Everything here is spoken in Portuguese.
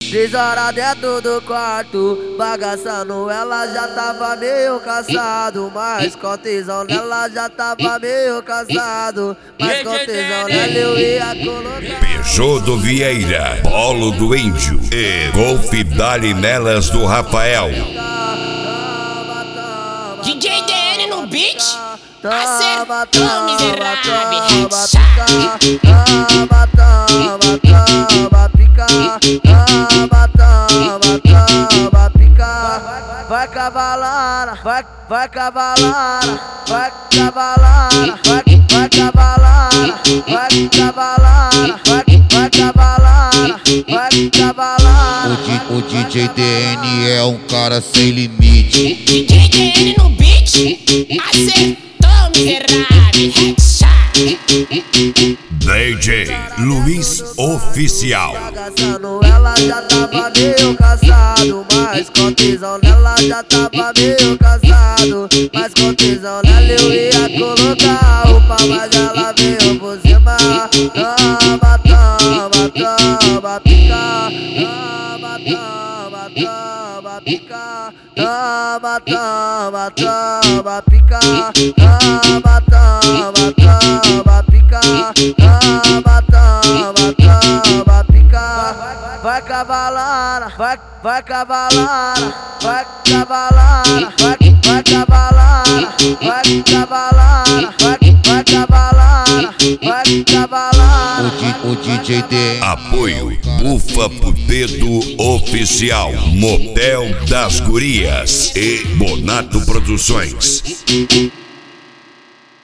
3 horas dentro do quarto, bagaçando, ela já tava meio cansado. Mas com tesão nela já tava meio cansado. Mas com tesão nela eu ia colocar Peugeot do Vieira, Polo do Índio e Golf Dali Nelas do Rafael. DJ DN no beat, acertou miserável, vai cavalana, vai cavalana, vai cavalana, vai cavalana, vai cavalana, vai cavalana, vai cavalana. O DJ DN é um cara sem limite. DJ DN no beat, acertou miserável, headshot. DJ Luiz Oficial. Bagaçando, ela já tava meio cansado. Mas com tesão nela já tava meio cansado. Mas com tesão nela eu ia colocar a roupa, mas ela veio por cima. Toma, toma, toma, pica. Toma, toma, toma, pica. Toma, toma, toma, pica. Toma, toma, toma, pica. Toma, toma, toma, pica. Vai cavalana, vai cavalana, vai cavalana, vai cavalana, vai cavalana, vai cavalana, vai cavalana. O DJ DN. Apoio Bufa Putedo Oficial, Motel das Gurias e Bonato Produções.